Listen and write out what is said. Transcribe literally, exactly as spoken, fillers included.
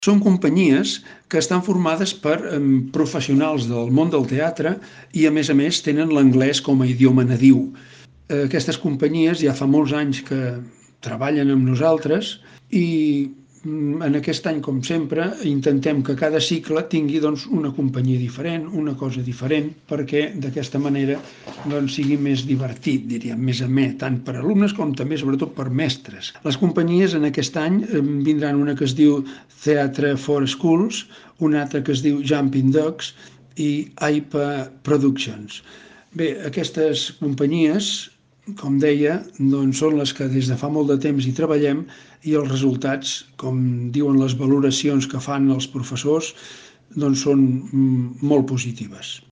Són companyies que estan formades per professionals del món del teatre i, a més a més, tenen l'anglès com a idioma nadiu. Aquestes companyies ja fa molts anys que treballen amb nosaltres i en aquest any, com sempre, intentem que cada cicle tingui doncs, una companyia diferent, una cosa diferent, perquè d'aquesta manera doncs, sigui més divertit, diríem, més amè, tant per alumnes com també, sobretot, per mestres. Les companyies en aquest any vindran una que es diu Theatre for Schools, una altra que es diu Jumping Ducks i A I P A Productions. Bé, aquestes companyies, com deia, doncs són les que des de fa molt de temps hi treballem i els resultats, com diuen les valoracions que fan els professors, doncs són molt positives.